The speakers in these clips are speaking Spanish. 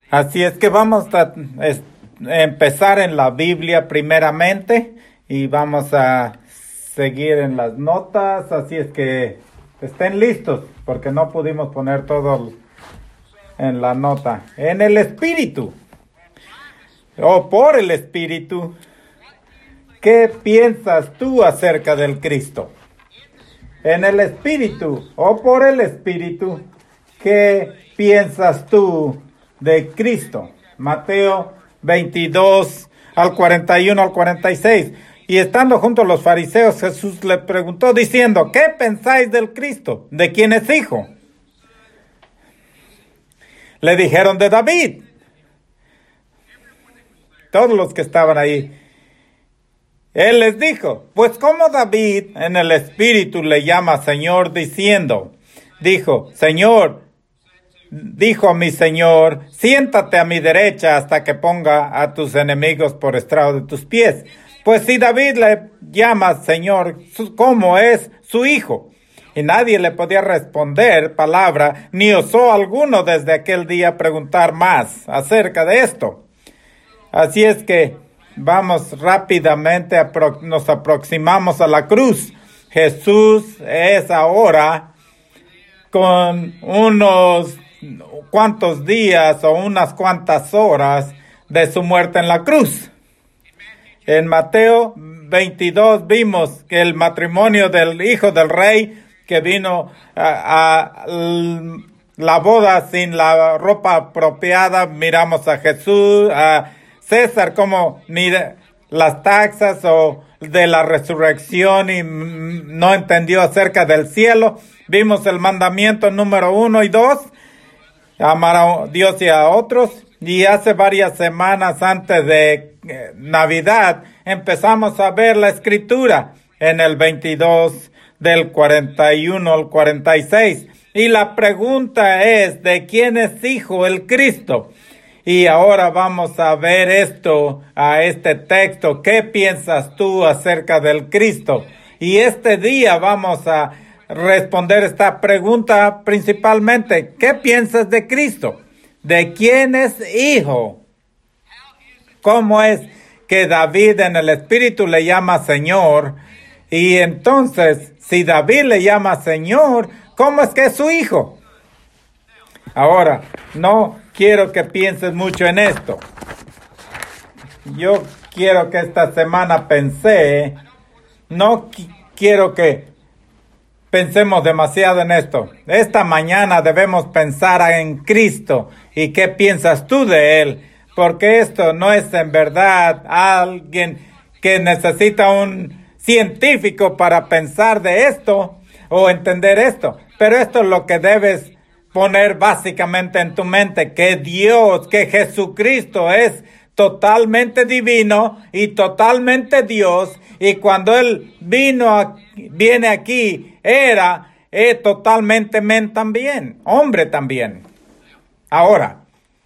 Así es que vamos a empezar en la Biblia primeramente y vamos a seguir en las notas. Así es que estén listos porque no pudimos poner todo en la nota. En el Espíritu o por el Espíritu, ¿qué piensas tú acerca del Cristo? En el Espíritu o por el Espíritu, ¿qué piensas tú de Cristo? Mateo 22 al 41 al 46. Y estando junto a los fariseos, Jesús le preguntó diciendo, ¿qué pensáis del Cristo? ¿De quién es hijo? Le dijeron de David. Todos los que estaban ahí. Él les dijo, pues como David en el Espíritu le llama Señor diciendo, dijo a mi Señor, siéntate a mi derecha hasta que ponga a tus enemigos por estrado de tus pies. Pues si David le llama Señor, ¿cómo es su hijo? Y nadie le podía responder palabra, ni osó alguno desde aquel día preguntar más acerca de esto. Así es que vamos rápidamente, nos aproximamos a la cruz. Jesús es ahora con unos cuantos días o unas cuantas horas de su muerte en la cruz. En Mateo 22 vimos que el matrimonio del hijo del rey que vino a la boda sin la ropa apropiada, miramos a Jesús, a César como ni las taxas o de la resurrección y no entendió acerca del cielo. Vimos el mandamiento número 1 y 2, amar a Dios y a otros. Y hace varias semanas antes de Navidad empezamos a ver la escritura en el 22 del 41 al 46. Y la pregunta es, ¿de quién es hijo el Cristo? Y ahora vamos a ver este texto. ¿Qué piensas tú acerca del Cristo? Y este día vamos a responder esta pregunta principalmente. ¿Qué piensas de Cristo? ¿De quién es hijo? ¿Cómo es que David en el Espíritu le llama Señor? Y entonces, si David le llama Señor, ¿cómo es que es su hijo? Ahora, no quiero que pienses mucho en esto. Yo quiero que esta semana quiero que pensemos demasiado en esto. Esta mañana debemos pensar en Cristo y qué piensas tú de Él, porque esto no es en verdad alguien que necesita un científico para pensar de esto o entender esto, pero esto es lo que debes poner básicamente en tu mente, que Jesucristo es totalmente divino y totalmente Dios, y cuando Él viene aquí, era totalmente también, hombre también. Ahora,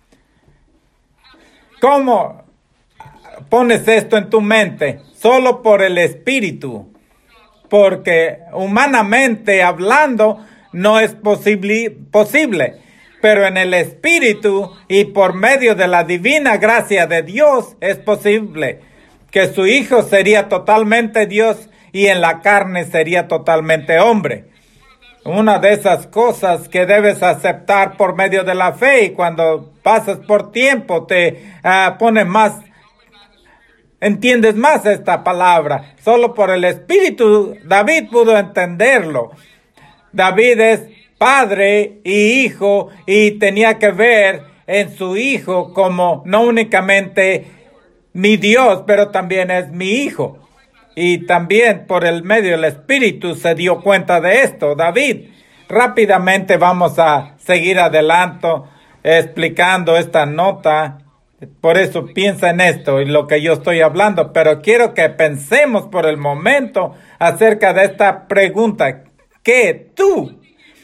¿cómo pones esto en tu mente? Solo por el Espíritu, porque humanamente hablando no es posible, pero en el Espíritu y por medio de la divina gracia de Dios es posible que su Hijo sería totalmente Dios y en la carne sería totalmente hombre. Una de esas cosas que debes aceptar por medio de la fe, y cuando pasas por tiempo te pones más, entiendes más esta palabra. Solo por el Espíritu David pudo entenderlo. David es padre y hijo y tenía que ver en su hijo como no únicamente mi Dios, pero también es mi hijo. Y también por el medio del Espíritu se dio cuenta de esto, David. Rápidamente vamos a seguir adelante explicando esta nota. Por eso piensa en esto y lo que yo estoy hablando, pero quiero que pensemos por el momento acerca de esta pregunta. Que tú,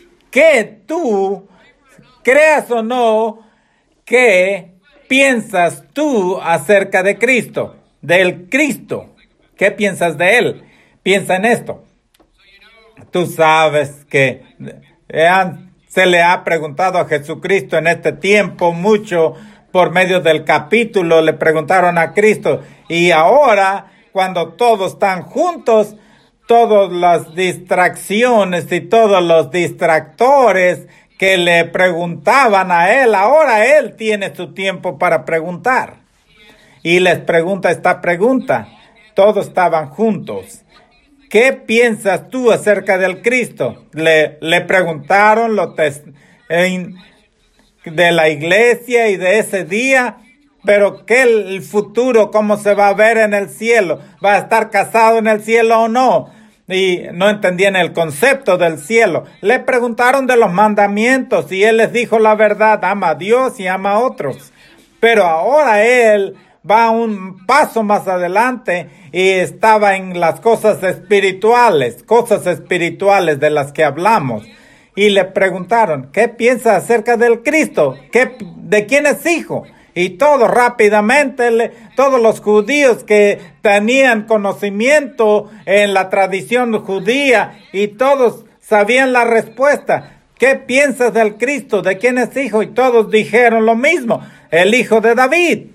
creas o no, ¿qué piensas tú acerca de Cristo? Del Cristo. ¿Qué piensas de Él? Piensa en esto. Tú sabes que se le ha preguntado a Jesucristo en este tiempo mucho por medio del capítulo le preguntaron a Cristo. Y ahora, cuando todos están juntos, todas las distracciones y todos los distractores que le preguntaban a él, ahora él tiene su tiempo para preguntar. Y les pregunta esta pregunta. Todos estaban juntos. ¿Qué piensas tú acerca del Cristo? Le preguntaron de la iglesia y de ese día, pero ¿qué el futuro, cómo se va a ver en el cielo? ¿Va a estar casado en el cielo o no? Y no entendían el concepto del cielo. Le preguntaron de los mandamientos y él les dijo la verdad, ama a Dios y ama a otros. Pero ahora él va un paso más adelante y estaba en las cosas espirituales de las que hablamos. Y le preguntaron, ¿qué piensa acerca del Cristo? ¿De quién es hijo? Y todos rápidamente, todos los judíos que tenían conocimiento en la tradición judía y todos sabían la respuesta. ¿Qué piensas del Cristo? ¿De quién es hijo? Y todos dijeron lo mismo, el hijo de David.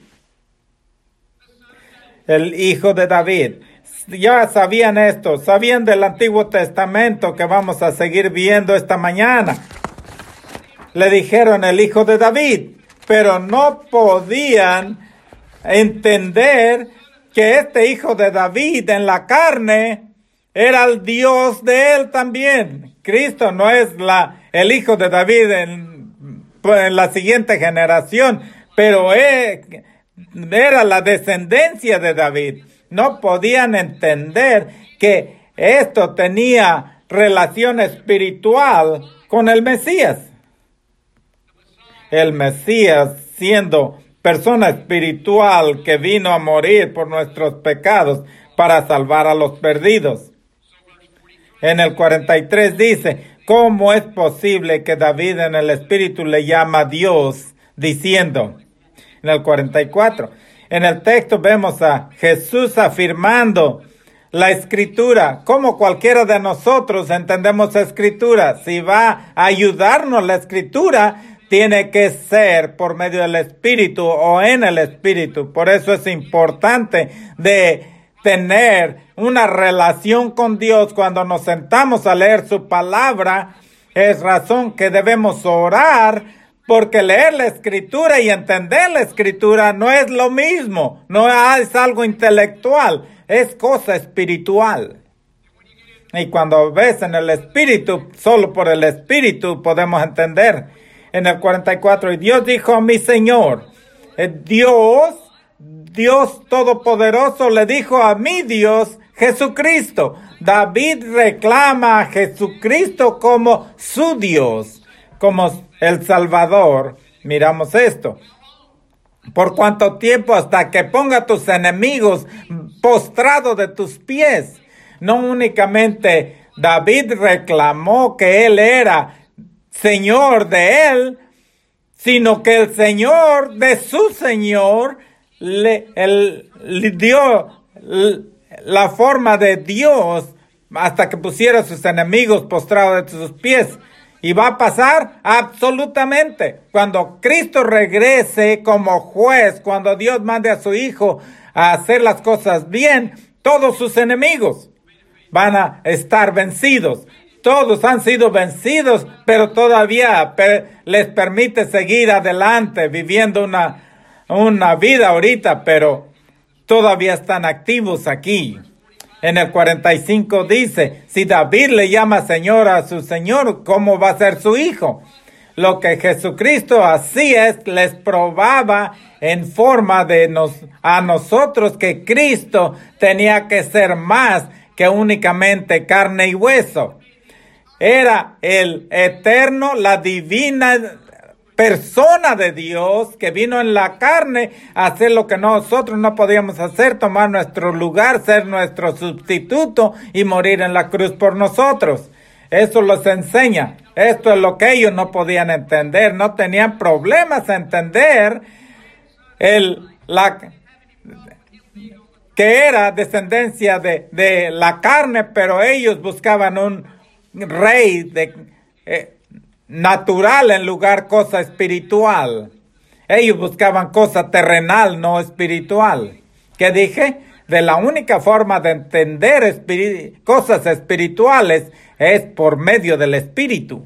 El hijo de David. Ya sabían esto, sabían del Antiguo Testamento que vamos a seguir viendo esta mañana. Le dijeron el hijo de David, pero no podían entender que este hijo de David en la carne era el Dios de él también. Cristo no es el hijo de David en la siguiente generación, pero era la descendencia de David. No podían entender que esto tenía relación espiritual con el Mesías. El Mesías, siendo persona espiritual que vino a morir por nuestros pecados para salvar a los perdidos. En el 43 dice, ¿cómo es posible que David en el espíritu le llama a Dios diciendo? En el 44, en el texto vemos a Jesús afirmando la Escritura. Como cualquiera de nosotros entendemos Escritura. Si va a ayudarnos la Escritura, tiene que ser por medio del Espíritu o en el Espíritu. Por eso es importante de tener una relación con Dios cuando nos sentamos a leer su palabra. Es razón que debemos orar, porque leer la Escritura y entender la Escritura no es lo mismo, no es algo intelectual, es cosa espiritual. Y cuando ves en el Espíritu, solo por el Espíritu podemos entender. En el 44, y Dios dijo a mi Señor, Dios Todopoderoso le dijo a mi Dios, Jesucristo. David reclama a Jesucristo como su Dios, como el Salvador. Miramos esto. ¿Por cuánto tiempo? Hasta que ponga a tus enemigos postrados de tus pies. No únicamente David reclamó que él era Señor de él, sino que el Señor de su Señor le dio la forma de Dios hasta que pusiera a sus enemigos postrados de sus pies. Y va a pasar absolutamente. Cuando Cristo regrese como juez, cuando Dios mande a su Hijo a hacer las cosas bien, todos sus enemigos van a estar vencidos. Todos han sido vencidos, pero todavía les permite seguir adelante, viviendo una vida ahorita, pero todavía están activos aquí. En el 45 dice, si David le llama Señor a su Señor, ¿cómo va a ser su hijo? Lo que Jesucristo hacía les probaba en forma a nosotros que Cristo tenía que ser más que únicamente carne y hueso. Era el eterno, la divina persona de Dios que vino en la carne a hacer lo que nosotros no podíamos hacer, tomar nuestro lugar, ser nuestro sustituto y morir en la cruz por nosotros. Eso los enseña. Esto es lo que ellos no podían entender, no tenían problemas a entender que era descendencia de la carne, pero ellos buscaban un rey natural en lugar cosa espiritual. Ellos buscaban cosa terrenal, no espiritual. ¿Qué dije? De la única forma de entender cosas espirituales es por medio del Espíritu.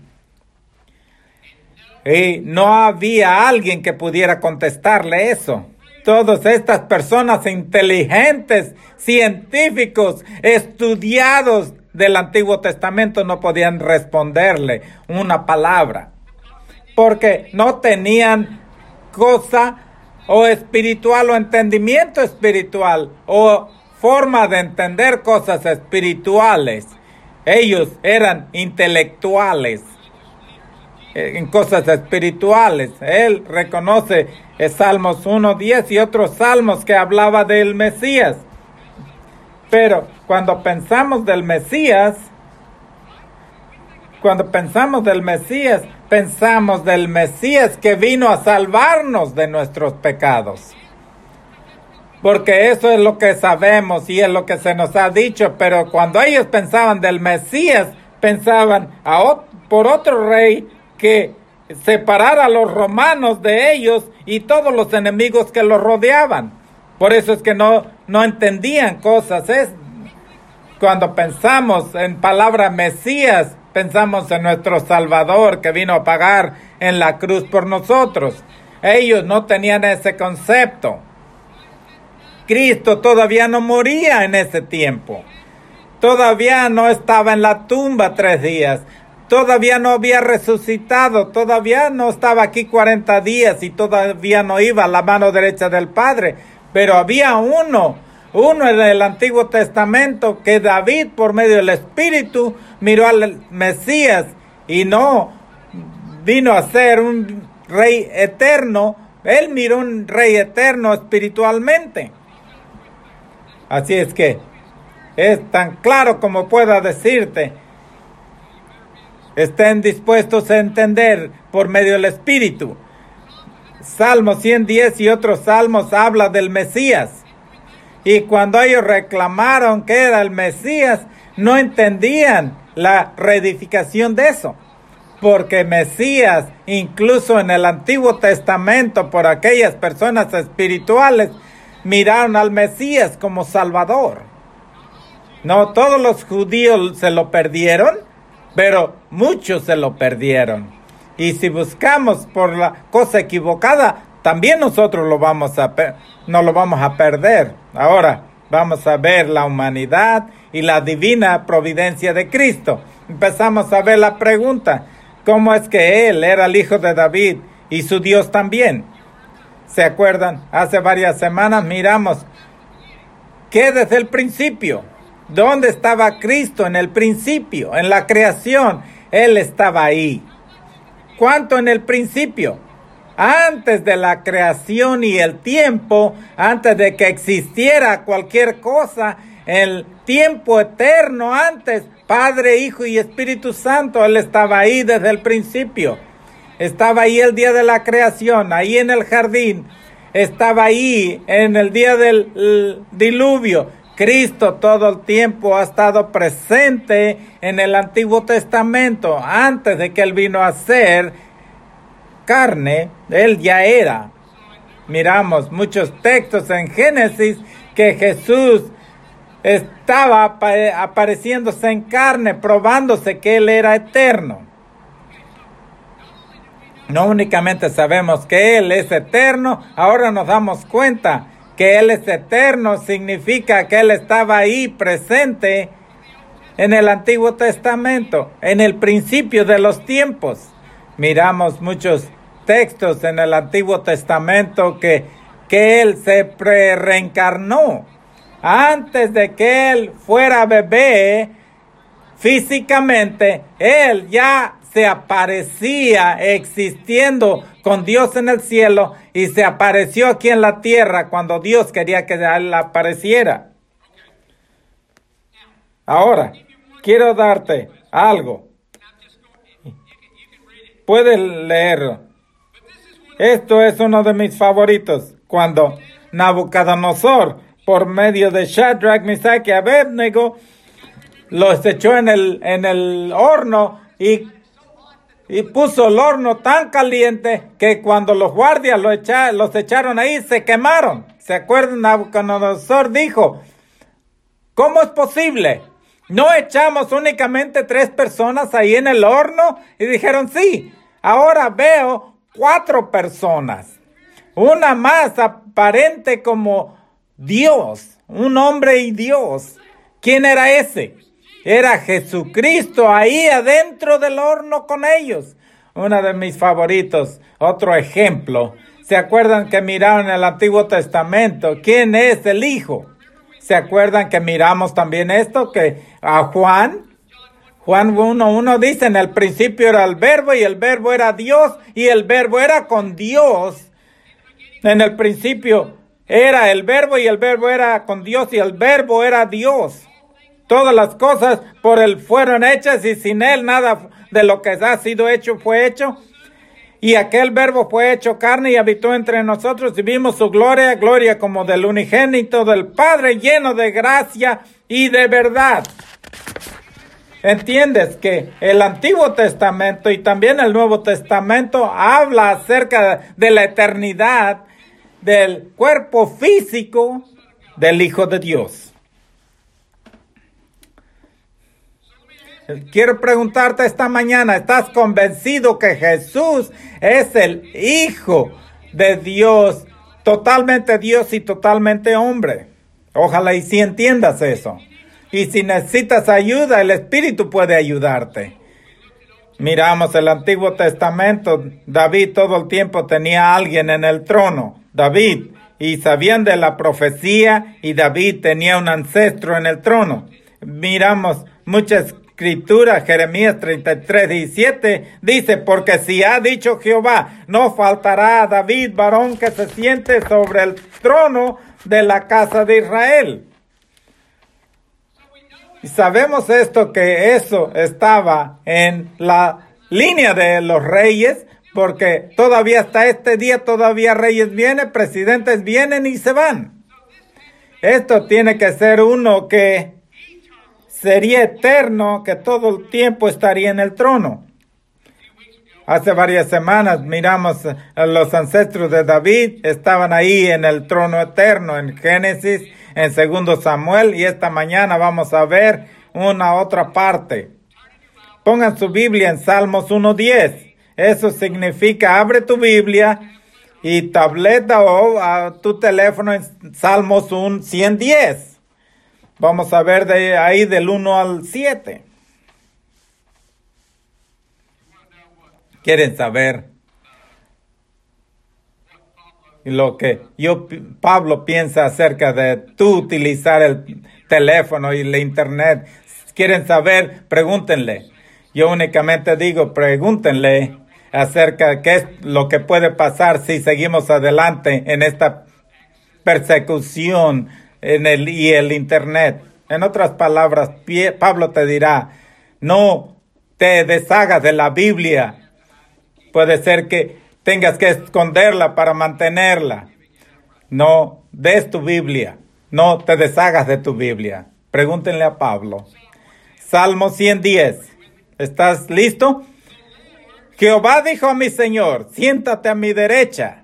Y no había alguien que pudiera contestarle eso. Todas estas personas inteligentes, científicos, estudiados del Antiguo Testamento no podían responderle una palabra. Porque no tenían cosa o espiritual o entendimiento espiritual o forma de entender cosas espirituales. Ellos eran intelectuales en cosas espirituales. Él reconoce Salmos 1:10 y otros salmos que hablaba del Mesías. Pero cuando pensamos del Mesías, pensamos del Mesías que vino a salvarnos de nuestros pecados. Porque eso es lo que sabemos y es lo que se nos ha dicho. Pero cuando ellos pensaban del Mesías, pensaban por otro rey que separara a los romanos de ellos y todos los enemigos que los rodeaban. Por eso es que no entendían cosas. Cuando pensamos en palabra Mesías, pensamos en nuestro Salvador que vino a pagar en la cruz por nosotros. Ellos no tenían ese concepto. Cristo todavía no moría en ese tiempo. Todavía no estaba en la tumba 3 días. Todavía no había resucitado. Todavía no estaba aquí 40 días y todavía no iba a la mano derecha del Padre. Pero había uno en el Antiguo Testamento que David, por medio del Espíritu, miró al Mesías y no vino a ser un rey eterno. Él miró un rey eterno espiritualmente. Así es que es tan claro como pueda decirte. Estén dispuestos a entender por medio del Espíritu. Salmo 110 y otros salmos habla del Mesías. Y cuando ellos reclamaron que era el Mesías, no entendían la reedificación de eso. Porque Mesías, incluso en el Antiguo Testamento, por aquellas personas espirituales, miraron al Mesías como Salvador. No todos los judíos se lo perdieron, pero muchos se lo perdieron. Y si buscamos por la cosa equivocada, también nosotros no lo vamos a perder. Ahora vamos a ver la humanidad y la divina providencia de Cristo. Empezamos a ver la pregunta, ¿cómo es que Él era el hijo de David y su Dios también? ¿Se acuerdan? Hace varias semanas miramos que desde el principio, ¿dónde estaba Cristo en el principio? En la creación, Él estaba ahí. ¿Cuánto en el principio? Antes de la creación y el tiempo, antes de que existiera cualquier cosa, el tiempo eterno antes, Padre, Hijo y Espíritu Santo, Él estaba ahí desde el principio. Estaba ahí el día de la creación, ahí en el jardín. Estaba ahí en el día del diluvio. Cristo todo el tiempo ha estado presente en el Antiguo Testamento. Antes de que Él vino a ser carne, Él ya era. Miramos muchos textos en Génesis que Jesús estaba apareciéndose en carne, probándose que Él era eterno. No únicamente sabemos que Él es eterno, ahora nos damos cuenta que Él es eterno, significa que Él estaba ahí presente en el Antiguo Testamento, en el principio de los tiempos. Miramos muchos textos en el Antiguo Testamento que Él se reencarnó. Antes de que Él fuera bebé, físicamente, Él ya se aparecía existiendo con Dios en el cielo y se apareció aquí en la tierra cuando Dios quería que Él apareciera. Ahora, quiero darte algo. Puedes leerlo. Esto es uno de mis favoritos. Cuando Nabucodonosor, por medio de Shadrach, Mesach y Abednego, los echó en el horno y y puso el horno tan caliente que cuando los guardias los echaron ahí, se quemaron. ¿Se acuerdan? Nabucodonosor dijo, ¿cómo es posible? ¿No echamos únicamente 3 personas ahí en el horno? Y dijeron, sí, ahora veo 4 personas. Una más aparente como Dios, un hombre y Dios. ¿Quién era ese? Era Jesucristo ahí adentro del horno con ellos. Uno de mis favoritos, otro ejemplo. ¿Se acuerdan que miraron el Antiguo Testamento? ¿Quién es el Hijo? ¿Se acuerdan que miramos también esto? Que a Juan 1:1 dice, en el principio era el Verbo y el Verbo era Dios y el Verbo era con Dios. En el principio era el Verbo y el Verbo era con Dios y el Verbo era Dios. Todas las cosas por Él fueron hechas y sin Él nada de lo que ha sido hecho fue hecho. Y aquel Verbo fue hecho carne y habitó entre nosotros y vimos su gloria, gloria como del unigénito del Padre, lleno de gracia y de verdad. ¿Entiendes que el Antiguo Testamento y también el Nuevo Testamento habla acerca de la eternidad del cuerpo físico del Hijo de Dios? Quiero preguntarte esta mañana, ¿estás convencido que Jesús es el Hijo de Dios, totalmente Dios y totalmente hombre? Ojalá y si entiendas eso. Y si necesitas ayuda, el Espíritu puede ayudarte. Miramos el Antiguo Testamento, David todo el tiempo tenía a alguien en el trono, David, y sabían de la profecía y David tenía un ancestro en el trono. Miramos muchas escritura, Jeremías 33:17, dice, porque si ha dicho Jehová, no faltará a David varón que se siente sobre el trono de la casa de Israel. Y sabemos esto, que eso estaba en la línea de los reyes, porque todavía hasta este día, todavía reyes vienen, presidentes vienen y se van. Esto tiene que ser uno que sería eterno, que todo el tiempo estaría en el trono. Hace varias semanas miramos a los ancestros de David, estaban ahí en el trono eterno, en Génesis, en 2 Samuel, y esta mañana vamos a ver una otra parte. Pongan su Biblia en Salmos 1:10. Eso significa, abre tu Biblia y tableta o a tu teléfono en Salmos 110. Vamos a ver de ahí del 1 al 7. ¿Quieren saber lo que Pablo piensa acerca de tú utilizar el teléfono y la internet? ¿Quieren saber? Pregúntenle. Yo únicamente digo, pregúntenle acerca de qué es lo que puede pasar si seguimos adelante en esta persecución y el internet. En otras palabras, Pablo te dirá, no te deshagas de la Biblia. Puede ser que tengas que esconderla para mantenerla. No des tu Biblia. No te deshagas de tu Biblia. Pregúntenle a Pablo. Salmo 110. ¿Estás listo? Jehová dijo a mi Señor, siéntate a mi derecha,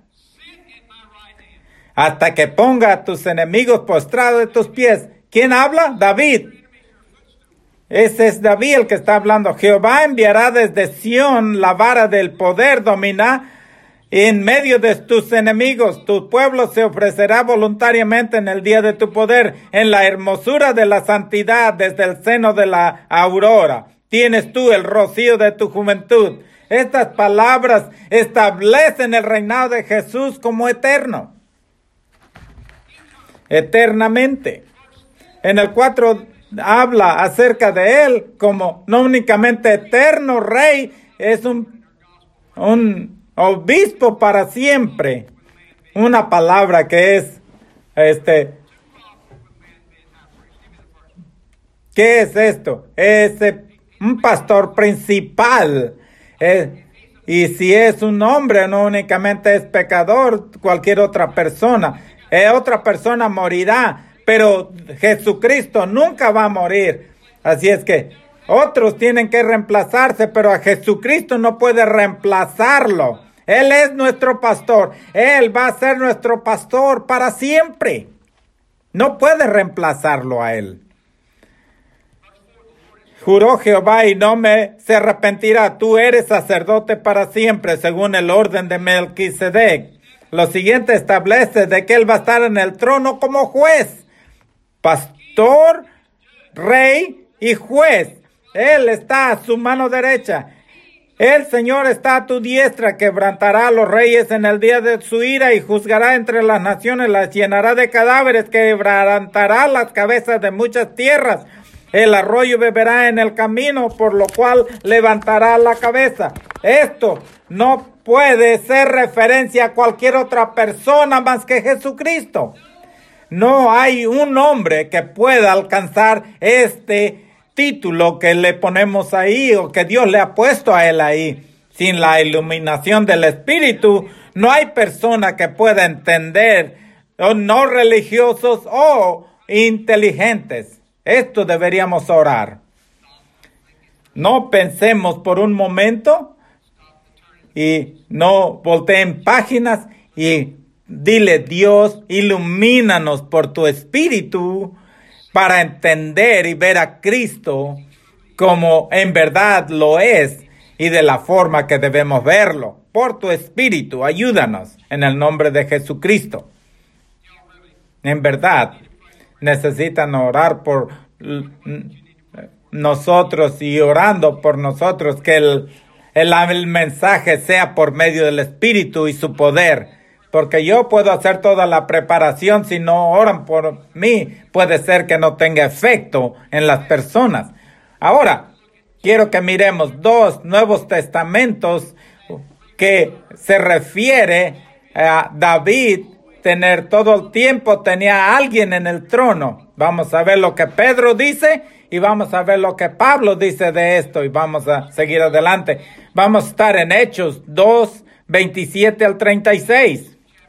hasta que ponga a tus enemigos postrados de tus pies. ¿Quién habla? David. Ese es David el que está hablando. Jehová enviará desde Sión la vara del poder, domina en medio de tus enemigos. Tu pueblo se ofrecerá voluntariamente en el día de tu poder, en la hermosura de la santidad, desde el seno de la aurora. Tienes tú el rocío de tu juventud. Estas palabras establecen el reinado de Jesús como eterno. Eternamente. En el 4 habla acerca de él como no únicamente eterno rey, es un obispo para siempre. Una palabra que es ¿qué es esto? Es un pastor principal. Y si es un hombre, no únicamente es pecador, cualquier otra persona morirá, pero Jesucristo nunca va a morir. Así es que Otros tienen que reemplazarse, pero a Jesucristo no puede reemplazarlo. Él es nuestro pastor. Él va a ser nuestro pastor para siempre. No puede reemplazarlo a Él. Juró Jehová y no se arrepentirá. Tú eres sacerdote para siempre, según el orden de Melquisedec. Lo siguiente establece de que Él va a estar en el trono como juez, pastor, rey y juez. Él está a su mano derecha. El Señor está a tu diestra, quebrantará a los reyes en el día de su ira y juzgará entre las naciones, las llenará de cadáveres, quebrantará las cabezas de muchas tierras. El arroyo beberá en el camino, por lo cual levantará la cabeza. Esto no puede ser referencia a cualquier otra persona más que Jesucristo. No hay un hombre que pueda alcanzar este título que le ponemos ahí o que Dios le ha puesto a él ahí. Sin la iluminación del Espíritu, no hay persona que pueda entender, o no religiosos o inteligentes. Esto deberíamos orar. No pensemos por un momento y no volteen páginas y dile: Dios, ilumínanos por tu Espíritu para entender y ver a Cristo como en verdad lo es y de la forma que debemos verlo. Por tu Espíritu, ayúdanos en el nombre de Jesucristo. En verdad, necesitan orar por nosotros y orando por nosotros que el mensaje sea por medio del Espíritu y su poder. Porque yo puedo hacer toda la preparación, si no oran por mí, puede ser que no tenga efecto en las personas. Ahora, quiero que miremos 2 Nuevos Testamentos que se refiere a David tener todo el tiempo, tenía a alguien en el trono. Vamos a ver lo que Pedro dice y vamos a ver lo que Pablo dice de esto y vamos a seguir adelante. Vamos a estar en Hechos 2, 27 al 36.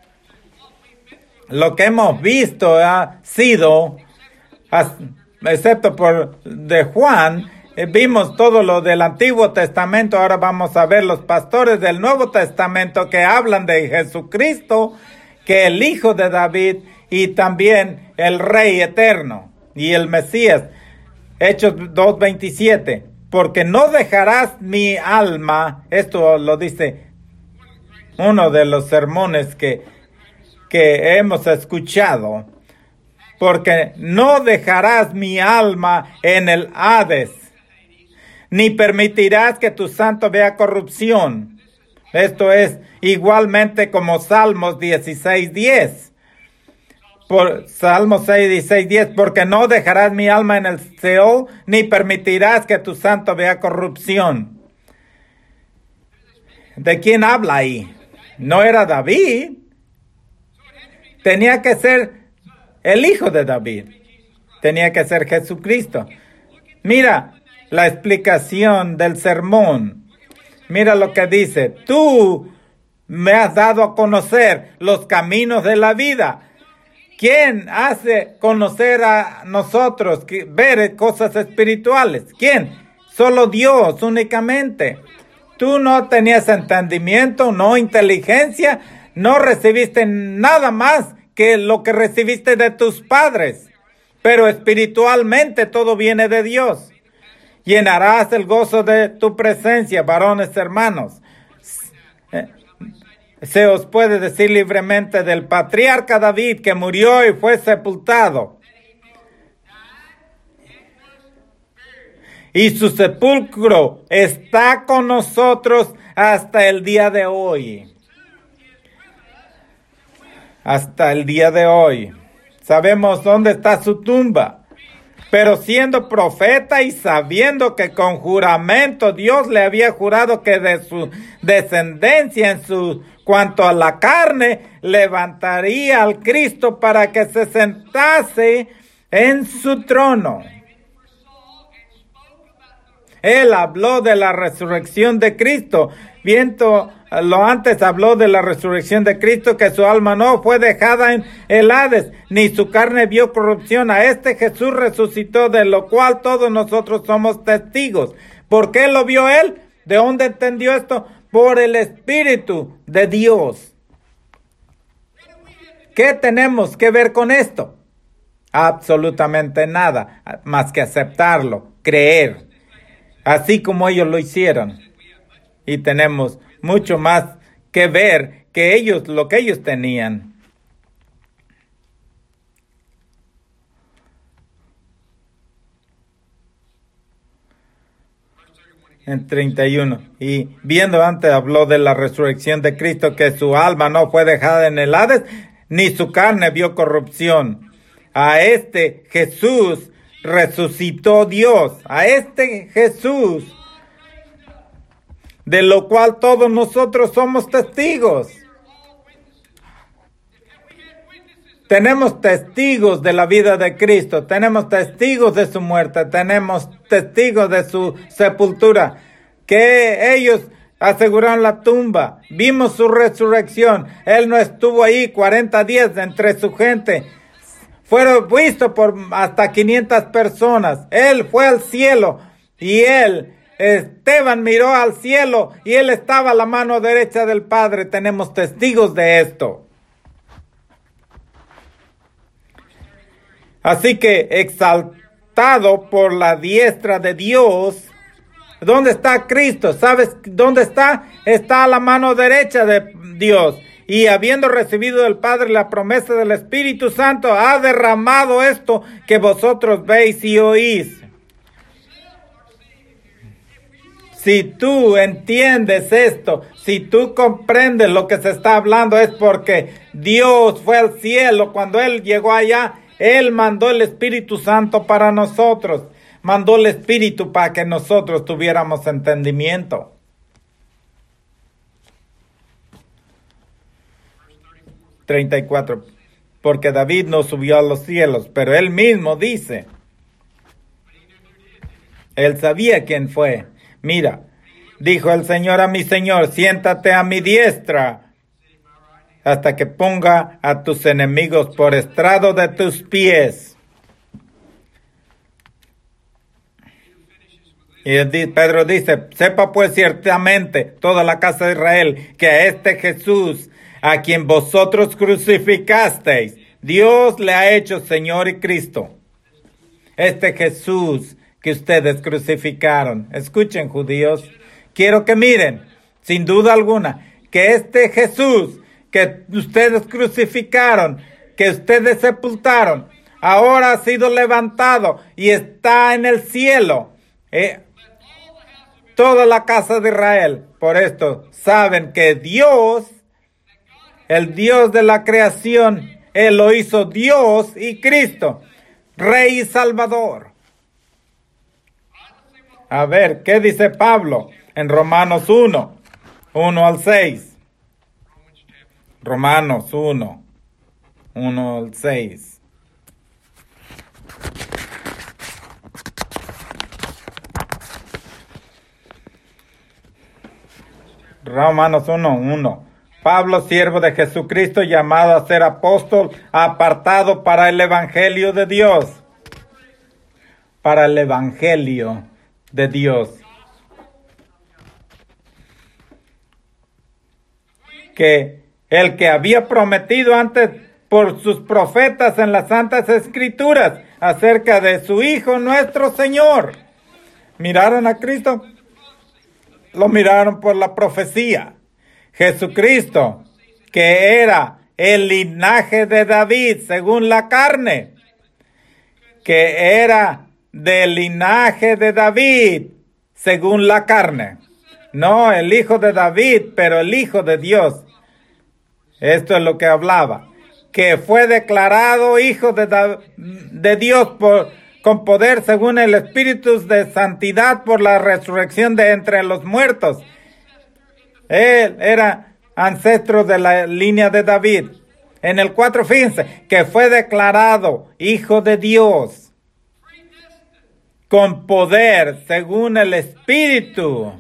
Lo que hemos visto ha sido, excepto por de Juan, vimos todo lo del Antiguo Testamento. Ahora vamos a ver los pastores del Nuevo Testamento que hablan de Jesucristo, que el Hijo de David y también el Rey eterno y el Mesías. Hechos 2:27. Porque no dejarás mi alma, esto lo dice uno de los sermones que hemos escuchado, porque no dejarás mi alma en el Hades, ni permitirás que tu santo vea corrupción. Esto es igualmente como Salmos 16:10. Por Salmos 16:10, porque no dejarás mi alma en el Seol, ni permitirás que tu santo vea corrupción. ¿De quién habla ahí? No era David. Tenía que ser el Hijo de David. Tenía que ser Jesucristo. Mira la explicación del sermón. Mira lo que dice. Tú me has dado a conocer los caminos de la vida. ¿Quién hace conocer a nosotros, ver cosas espirituales? ¿Quién? Solo Dios únicamente. Tú no tenías entendimiento, no inteligencia, no recibiste nada más que lo que recibiste de tus padres. Pero espiritualmente todo viene de Dios. Llenarás el gozo de tu presencia, varones hermanos. Se os puede decir libremente del patriarca David, que murió y fue sepultado. Y su sepulcro está con nosotros hasta el día de hoy. Hasta el día de hoy. Sabemos dónde está su tumba. Pero siendo profeta y sabiendo que con juramento Dios le había jurado que de su descendencia en su cuanto a la carne levantaría al Cristo para que se sentase en su trono. Él habló de la resurrección de Cristo. Viendo lo antes habló de la resurrección de Cristo, que su alma no fue dejada en el Hades, ni su carne vio corrupción. A este Jesús resucitó, de lo cual todos nosotros somos testigos. ¿Por qué lo vio él? ¿De dónde entendió esto? Por el Espíritu de Dios. ¿Qué tenemos que ver con esto? Absolutamente nada, más que aceptarlo, creer, así como ellos lo hicieron. Y tenemos mucho más que ver que ellos, lo que ellos tenían. En 31. Y viendo antes habló de la resurrección de Cristo, que su alma no fue dejada en el Hades, ni su carne vio corrupción. A este Jesús resucitó Dios. A este Jesús, de lo cual todos nosotros somos testigos. Tenemos testigos de la vida de Cristo, tenemos testigos de su muerte, tenemos testigos de su sepultura, que ellos aseguraron la tumba, vimos su resurrección. Él no estuvo ahí 40 días entre su gente, fueron vistos por hasta 500 personas. Él fue al cielo y Esteban miró al cielo y él estaba a la mano derecha del Padre. Tenemos testigos de esto. Así que exaltado por la diestra de Dios, ¿dónde está Cristo? ¿Sabes dónde está? Está a la mano derecha de Dios. Y habiendo recibido del Padre la promesa del Espíritu Santo, ha derramado esto que vosotros veis y oís. Si tú entiendes esto, si tú comprendes lo que se está hablando, es porque Dios fue al cielo. Cuando Él llegó allá, Él mandó el Espíritu Santo para nosotros. Mandó el Espíritu para que nosotros tuviéramos entendimiento. (34) Porque David no subió a los cielos, pero él mismo dice, él sabía quién fue. Mira, dijo el Señor a mi Señor, siéntate a mi diestra, hasta que ponga a tus enemigos por estrado de tus pies. Y Pedro dice, sepa pues ciertamente toda la casa de Israel, que a este Jesús, a quien vosotros crucificasteis, Dios le ha hecho Señor y Cristo. Este Jesús que ustedes crucificaron. Escuchen, judíos, quiero que miren, sin duda alguna, que este Jesús que ustedes crucificaron, que ustedes sepultaron, ahora ha sido levantado y está en el cielo. Toda la casa de Israel, por esto, saben que Dios, el Dios de la creación, Él lo hizo Dios y Cristo, Rey y Salvador. A ver, ¿qué dice Pablo en Romanos 1, 1 al 6? Romanos 1, 1 al 6. Romanos 1, 1. Pablo, siervo de Jesucristo, llamado a ser apóstol, apartado para el Evangelio de Dios. Para el Evangelio de Dios. Que el que había prometido antes por sus profetas en las Santas Escrituras acerca de su Hijo nuestro Señor. ¿Miraron a Cristo? Lo miraron por la profecía. Jesucristo, que era el linaje de David según la carne, que era del linaje de David según la carne. No el hijo de David, pero el hijo de Dios. Esto es lo que hablaba. Que fue declarado hijo de Dios con poder según el Espíritu de santidad por la resurrección de entre los muertos. Él era ancestro de la línea de David. En el 4, fíjense, que fue declarado hijo de Dios con poder, según el Espíritu.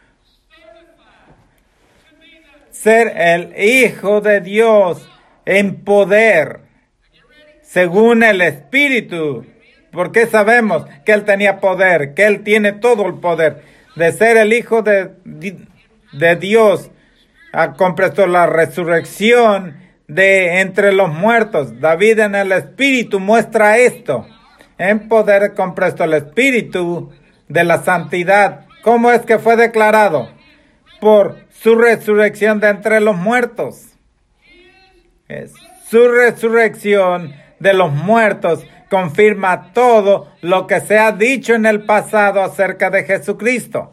Ser el Hijo de Dios en poder, según el Espíritu. Porque sabemos que Él tenía poder, que Él tiene todo el poder de ser el Hijo de Dios. Ha compuesto la resurrección de entre los muertos. David en el Espíritu muestra esto. En poder compuesto el Espíritu de la santidad. ¿Cómo es que fue declarado? Por su resurrección de entre los muertos. Es su resurrección de los muertos confirma todo lo que se ha dicho en el pasado acerca de Jesucristo.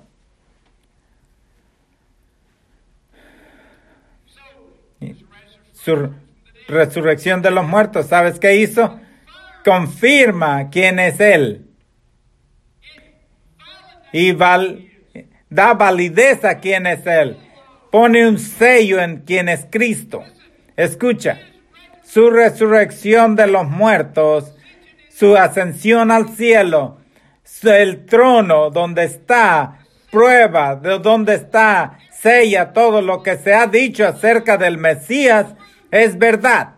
Su resurrección de los muertos, ¿sabes qué hizo? Confirma quién es Él. Y da validez a quién es Él. Pone un sello en quién es Cristo. Escucha, su resurrección de los muertos, su ascensión al cielo, el trono donde está, prueba de dónde está, sella todo lo que se ha dicho acerca del Mesías, es verdad.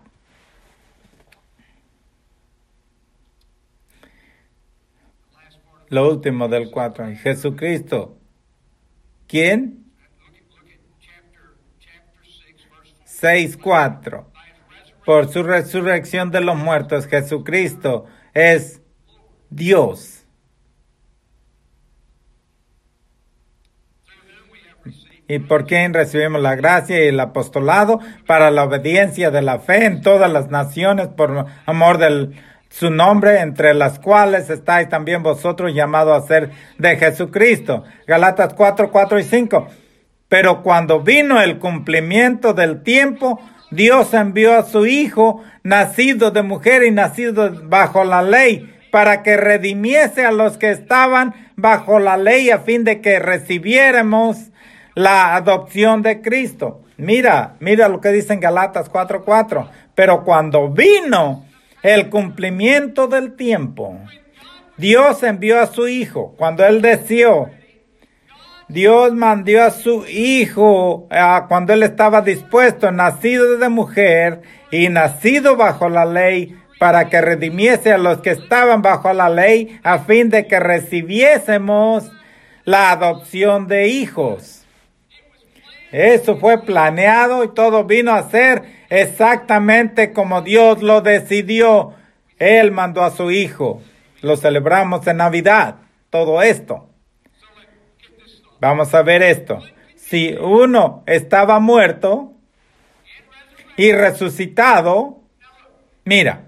Lo último del 4, Jesucristo. ¿Quién? 6:4. Por su resurrección de los muertos, Jesucristo es Dios. ¿Y por quién recibimos la gracia y el apostolado? Para la obediencia de la fe en todas las naciones, por amor de su nombre, entre las cuales estáis también vosotros llamados a ser de Jesucristo. Galatas 4:4 y 5. Pero cuando vino el cumplimiento del tiempo, Dios envió a su Hijo, nacido de mujer y nacido bajo la ley, para que redimiese a los que estaban bajo la ley, a fin de que recibiéramos la adopción de Cristo. Mira lo que dice en Galatas 4:4. Pero cuando vino el cumplimiento del tiempo, Dios envió a su Hijo. Cuando Él deseó, Dios mandó a su Hijo cuando Él estaba dispuesto, nacido de mujer y nacido bajo la ley, para que redimiese a los que estaban bajo la ley, a fin de que recibiésemos la adopción de hijos. Eso fue planeado y todo vino a ser exactamente como Dios lo decidió. Él mandó a su Hijo. Lo celebramos en Navidad. Todo esto. Vamos a ver esto. Si uno estaba muerto y resucitado, mira,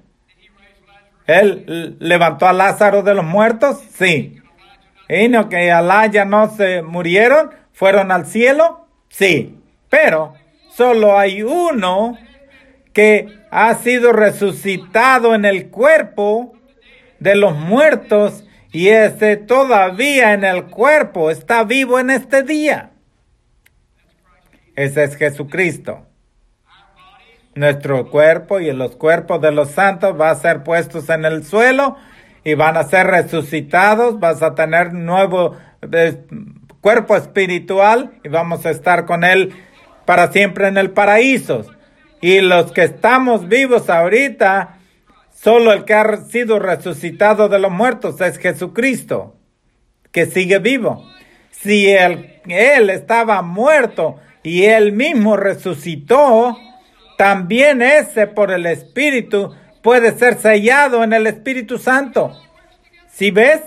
Él levantó a Lázaro de los muertos, sí. Y no que Alá ya no se murieron, fueron al cielo. Sí, pero solo hay uno que ha sido resucitado en el cuerpo de los muertos y ese todavía en el cuerpo está vivo en este día. Ese es Jesucristo. Nuestro cuerpo y los cuerpos de los santos van a ser puestos en el suelo y van a ser resucitados. Vas a tener nuevo cuerpo espiritual y vamos a estar con Él para siempre en el paraíso. Y los que estamos vivos ahorita, solo el que ha sido resucitado de los muertos es Jesucristo, que sigue vivo. Si Él estaba muerto y Él mismo resucitó, también ese por el Espíritu puede ser sellado en el Espíritu Santo. ¿Sí ves?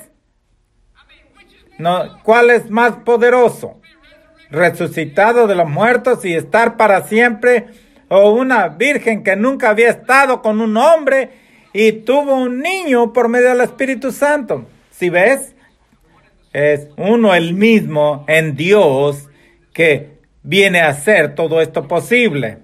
No, ¿cuál es más poderoso? ¿Resucitado de los muertos y estar para siempre? ¿O una virgen que nunca había estado con un hombre y tuvo un niño por medio del Espíritu Santo? ¿Sí ves? Es uno el mismo en Dios que viene a hacer todo esto posible.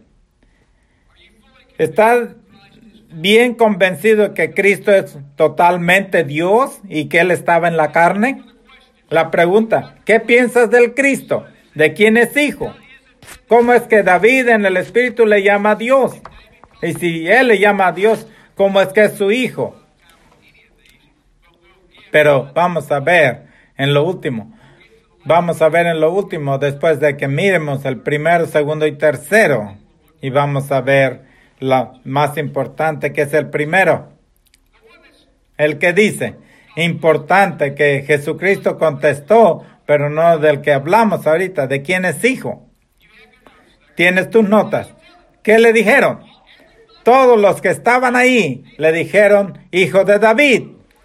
¿Estás bien convencido de que Cristo es totalmente Dios y que Él estaba en la carne? La pregunta, ¿qué piensas del Cristo? ¿De quién es hijo? ¿Cómo es que David en el Espíritu le llama a Dios? Y si Él le llama a Dios, ¿cómo es que es su hijo? Pero vamos a ver en lo último. Vamos a ver en lo último, después de que miremos el primero, segundo y tercero. Y vamos a ver lo más importante, que es el primero. El que dice, importante, que Jesucristo contestó, pero no del que hablamos ahorita, de quién es hijo. ¿Tienes tus notas? ¿Qué le dijeron? Todos los que estaban ahí le dijeron, hijo de David.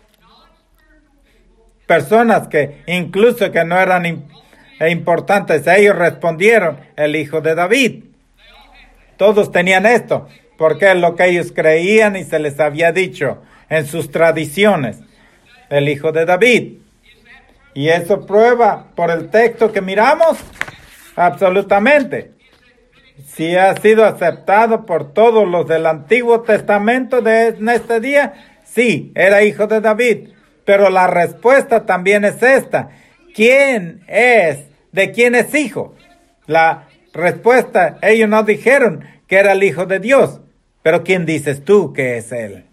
Personas que incluso que no eran importantes, ellos respondieron, el hijo de David. Todos tenían esto, porque es lo que ellos creían y se les había dicho en sus tradiciones, el hijo de David. Y eso prueba por el texto que miramos, absolutamente. Si ha sido aceptado por todos los del Antiguo Testamento en este día, sí, era hijo de David. Pero la respuesta también es esta. ¿Quién es? ¿De quién es hijo? La respuesta, ellos no dijeron que era el hijo de Dios. Pero ¿quién dices tú que es él?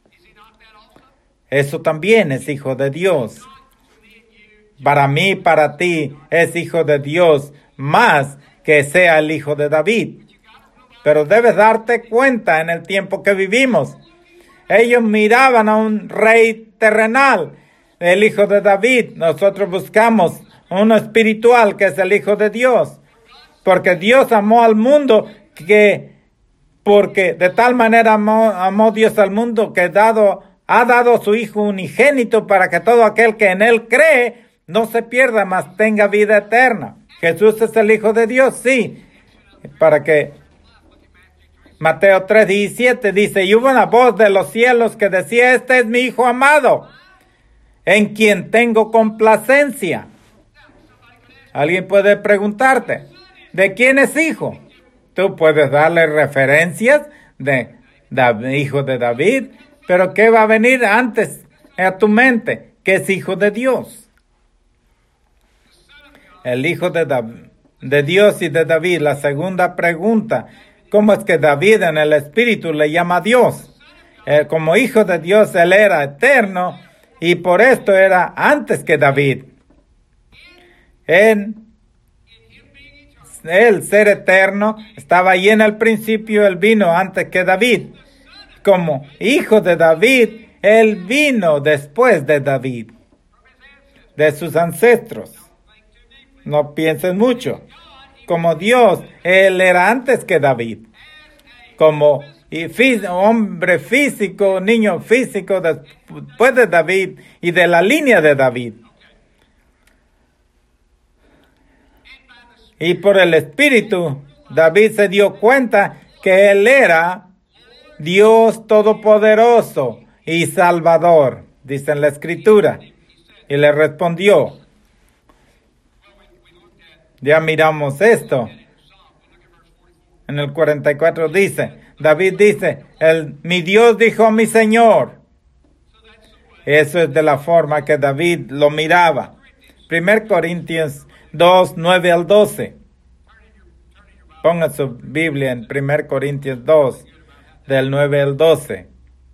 Eso también es hijo de Dios. Para mí, para ti, es hijo de Dios más que sea el hijo de David. Pero debes darte cuenta en el tiempo que vivimos. Ellos miraban a un rey terrenal, el hijo de David. Nosotros buscamos uno espiritual, que es el hijo de Dios. Porque Dios amó al mundo porque de tal manera amó Dios al mundo que ha dado su Hijo unigénito para que todo aquel que en Él cree no se pierda, mas tenga vida eterna. Jesús es el Hijo de Dios, sí. Para que Mateo 3:17 dice, y hubo una voz de los cielos que decía, este es mi Hijo amado, en quien tengo complacencia. Alguien puede preguntarte, ¿de quién es hijo? Tú puedes darle referencias de hijo de David, pero ¿qué va a venir antes a tu mente? Que es hijo de Dios. El hijo de Dios y de David. La segunda pregunta, ¿cómo es que David en el espíritu le llama a Dios? Como hijo de Dios, él era eterno y por esto era antes que David. El ser eterno estaba ahí en el principio, él vino antes que David. Como hijo de David, él vino después de David, de sus ancestros. No pienses mucho. Como Dios, él era antes que David. Como hombre físico, niño físico, después de David y de la línea de David. Y por el Espíritu, David se dio cuenta que él era Dios Todopoderoso y Salvador, dice en la Escritura. Y le respondió. Ya miramos esto. En el 44 dice, David dice, mi Dios dijo a mi Señor. Eso es de la forma que David lo miraba. 1 Corintios 2, 9 al 12. Ponga su Biblia en 1 Corintios 2, del 9 al 12.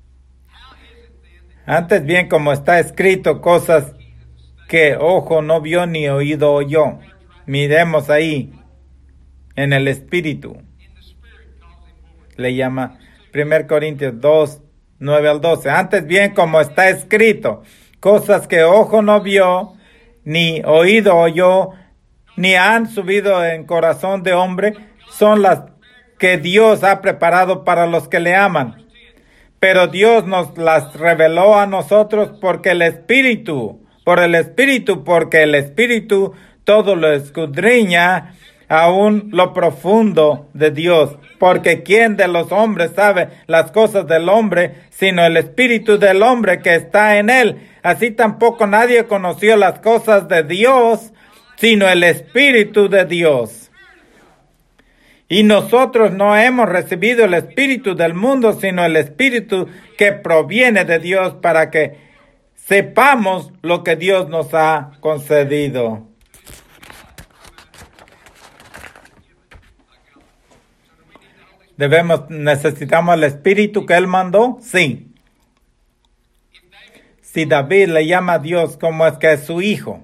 Antes bien, como está escrito, cosas que ojo no vio ni oído oyó. Miremos ahí, en el Espíritu. Le llama 1 Corintios 2, 9 al 12. Antes bien, como está escrito, cosas que ojo no vio, ni oído oyó, ni han subido en corazón de hombre, son las que Dios ha preparado para los que le aman. Pero Dios nos las reveló a nosotros porque el Espíritu todo lo escudriña, aún lo profundo de Dios. Porque ¿quién de los hombres sabe las cosas del hombre, sino el espíritu del hombre que está en él? Así tampoco nadie conoció las cosas de Dios, sino el Espíritu de Dios. Y nosotros no hemos recibido el espíritu del mundo, sino el Espíritu que proviene de Dios, para que sepamos lo que Dios nos ha concedido. Necesitamos el Espíritu que Él mandó, sí. si David le llama a Dios como es que es su hijo.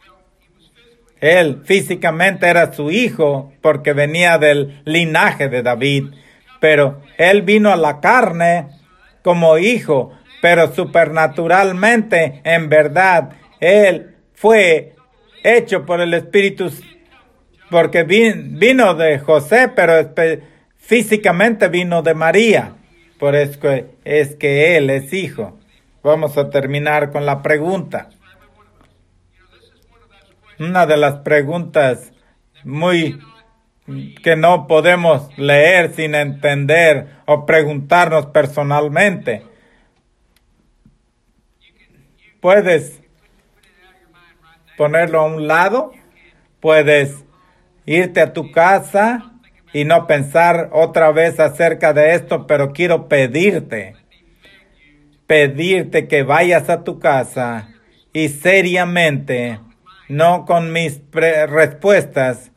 Él físicamente era su hijo porque venía del linaje de David, pero él vino a la carne como hijo, pero supernaturalmente, en verdad, él fue hecho por el Espíritu, porque vino de José, pero físicamente vino de María. Por eso es que él es hijo. Vamos a terminar con la pregunta. Una de las preguntas que no podemos leer sin entender o preguntarnos personalmente. Puedes ponerlo a un lado, puedes irte a tu casa y no pensar otra vez acerca de esto, pero quiero pedirte que vayas a tu casa y seriamente, no con mis respuestas.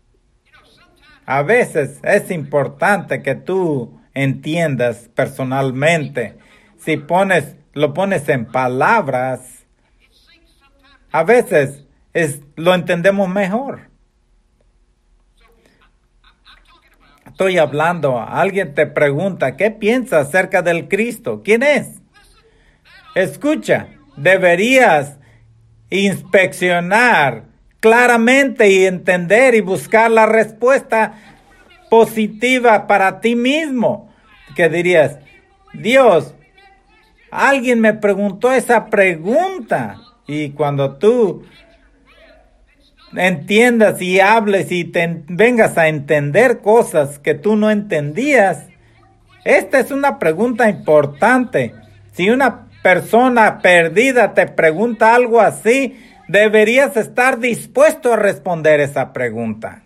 A veces es importante que tú entiendas personalmente. Si lo pones en palabras, a veces lo entendemos mejor. Estoy hablando, alguien te pregunta, ¿qué piensas acerca del Cristo? ¿Quién es? Escucha, deberías inspeccionar claramente y entender y buscar la respuesta positiva para ti mismo. Que dirías, Dios, alguien me preguntó esa pregunta. Y cuando tú entiendas y hables y vengas a entender cosas que tú no entendías, esta es una pregunta importante. Si una persona perdida te pregunta algo así, deberías estar dispuesto a responder esa pregunta.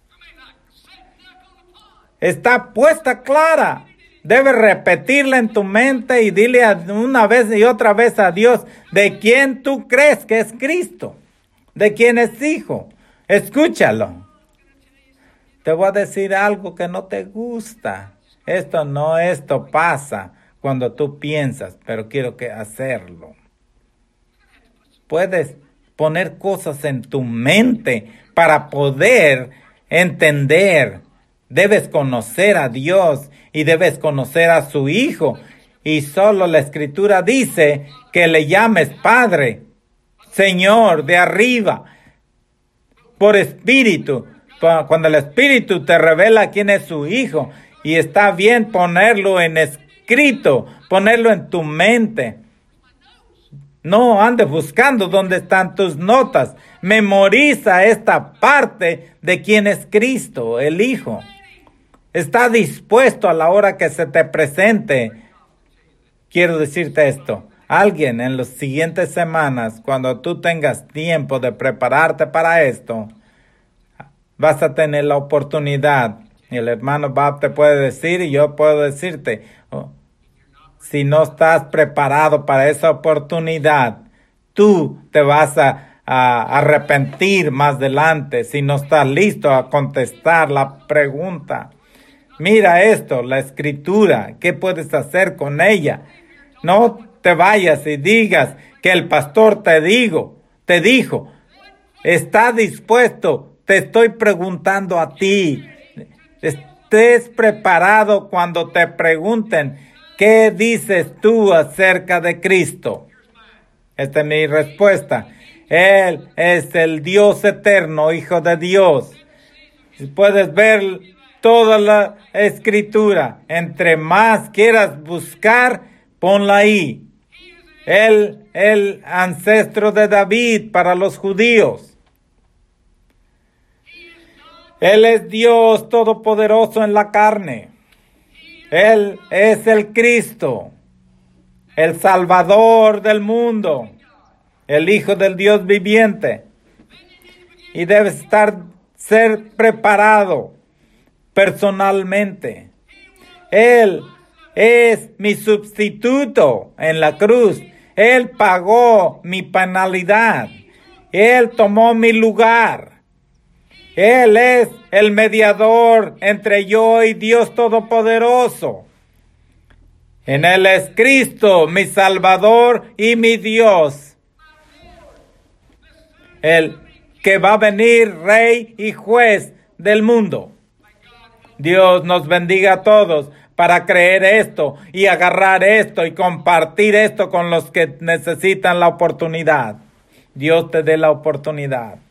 Está puesta clara. Debes repetirla en tu mente y dile una vez y otra vez a Dios de quién tú crees que es Cristo, de quién es hijo. Escúchalo. Te voy a decir algo que no te gusta. Esto pasa cuando tú piensas, pero quiero hacerlo. Puedes poner cosas en tu mente para poder entender. Debes conocer a Dios y debes conocer a su Hijo. Y solo la Escritura dice que le llames Padre, Señor de arriba, por Espíritu. Cuando el Espíritu te revela quién es su Hijo. Y está bien ponerlo en escrito, ponerlo en tu mente. No andes buscando dónde están tus notas. Memoriza esta parte de quién es Cristo, el Hijo. Está dispuesto a la hora que se te presente. Quiero decirte esto. Alguien en las siguientes semanas, cuando tú tengas tiempo de prepararte para esto, vas a tener la oportunidad. Y el hermano Bob te puede decir y yo puedo decirte, si no estás preparado para esa oportunidad, tú te vas a arrepentir más adelante si no estás listo a contestar la pregunta. Mira esto, la Escritura, ¿qué puedes hacer con ella? No te vayas y digas que el pastor te dijo, está dispuesto, te estoy preguntando a ti. Estés preparado cuando te pregunten, ¿qué dices tú acerca de Cristo? Esta es mi respuesta. Él es el Dios eterno, Hijo de Dios. Puedes ver toda la Escritura. Entre más quieras buscar, ponla ahí. El ancestro de David para los judíos. Él es Dios todopoderoso en la carne. Él es el Cristo, el Salvador del mundo, el Hijo del Dios viviente. Y debes ser preparado personalmente. Él es mi sustituto en la cruz. Él pagó mi penalidad. Él tomó mi lugar. Él es el mediador entre yo y Dios Todopoderoso. En Él es Cristo, mi Salvador y mi Dios. El que va a venir Rey y Juez del mundo. Dios nos bendiga a todos para creer esto y agarrar esto y compartir esto con los que necesitan la oportunidad. Dios te dé la oportunidad.